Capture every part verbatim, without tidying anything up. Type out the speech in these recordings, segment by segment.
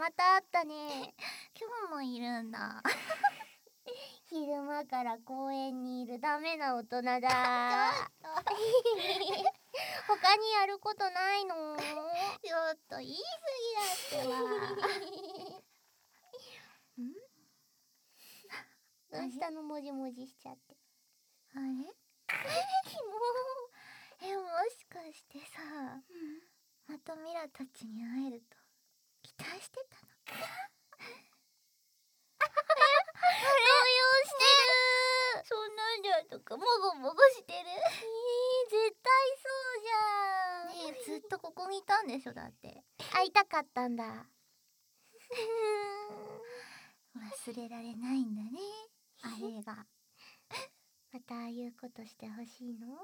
また会ったね。今日もいるんだ。昼間から公園にいるダメな大人だ。ちょっと他にやることないの？ちょっと言い過ぎだってば。ん？どうしたの？もじもじしちゃって。あれ？もうえ、もしかしてさ、またミラたちに会えると期待してたの？動揺してる。そんなんじゃとかもごもごしてる。えー、絶対そうじゃん。ねえ、ずっとここにいたんでしょ？だって会いたかったんだ。忘れられないんだね、あれが。またああいうことしてほしいの？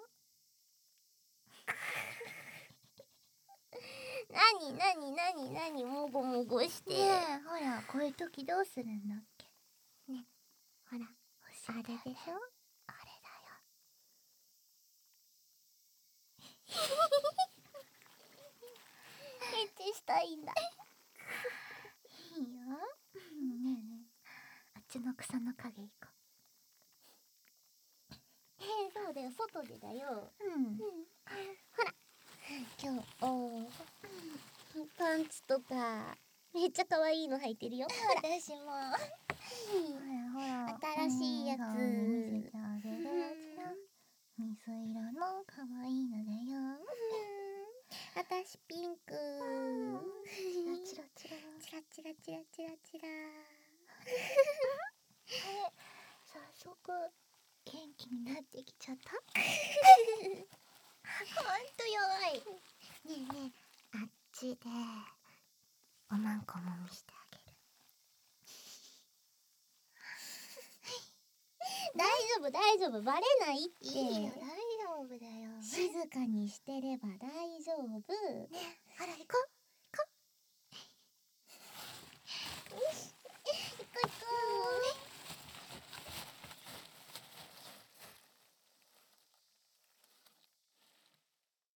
なになになになにもごもごして。ねえ、ほら、こういう時どうするんだっけね。ほら、あれでしょ？あれだよ。エッチしたいんだ。いいよ。ねえねえ、あっちの草の陰行こう。えー、そうだよ、外でだよ。うん、うん、ほら、今日おパンツとかめっちゃ可愛いの履いてるよ。私も。ほらほら、新しいやつ見せてあげる。水色の可愛いのだよ。私ピンク。チラチラチラチラチラチラチラ。あれ、早速元気になってきちゃった。ほんと弱い。ねえねえ、あっちでおまんこも見してあげる。大丈夫大丈夫、バレないって。いいよ、大丈夫だよ。静かにしてれば大丈夫。ね、ほら行こう。